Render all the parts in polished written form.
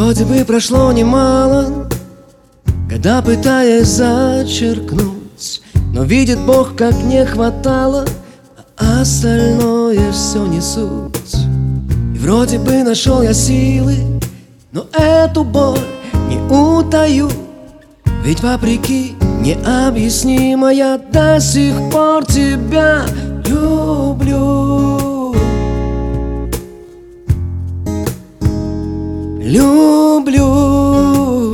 вроде бы прошло немало, года пытаясь зачеркнуть, но видит Бог, как не хватало, а остальное все не суть. И вроде бы нашел я силы, но эту боль не утаю, ведь вопреки необъяснимо я до сих пор тебя люблю. Люблю.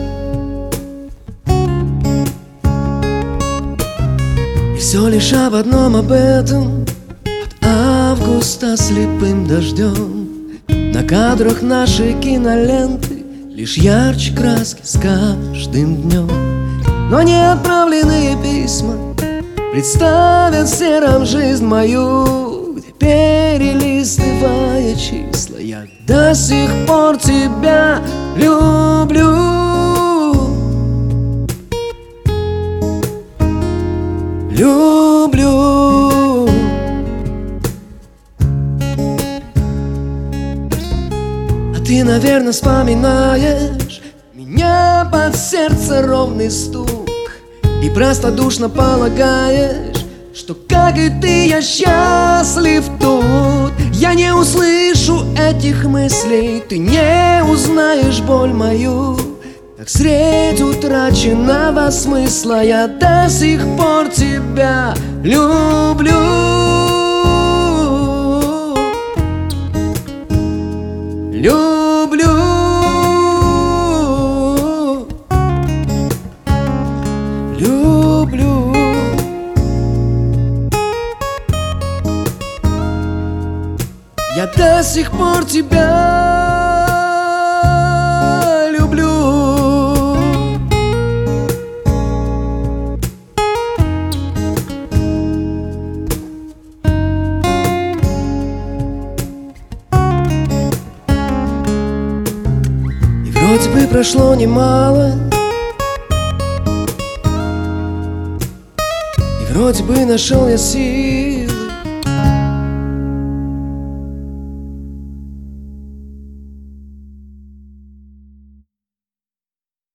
И все лишь об одном об этом, от августа слепым дождем. На кадрах нашей киноленты лишь ярче краски с каждым днем. Но не отправленные письма представят серым жизнь мою, где перелистывая числа я до сих пор тебя люблю. Люблю. А ты, наверное, вспоминаешь меня под сердце ровный стук и простодушно полагаешь, что, как и ты, я счастлив тут. Я не услышу этих мыслей, ты не узнаешь боль мою, как средь утраченного смысла я до сих пор тебя люблю. Люблю. Люблю. Я до сих пор тебя люблю. И вроде бы прошло немало, и вроде бы нашел я силы,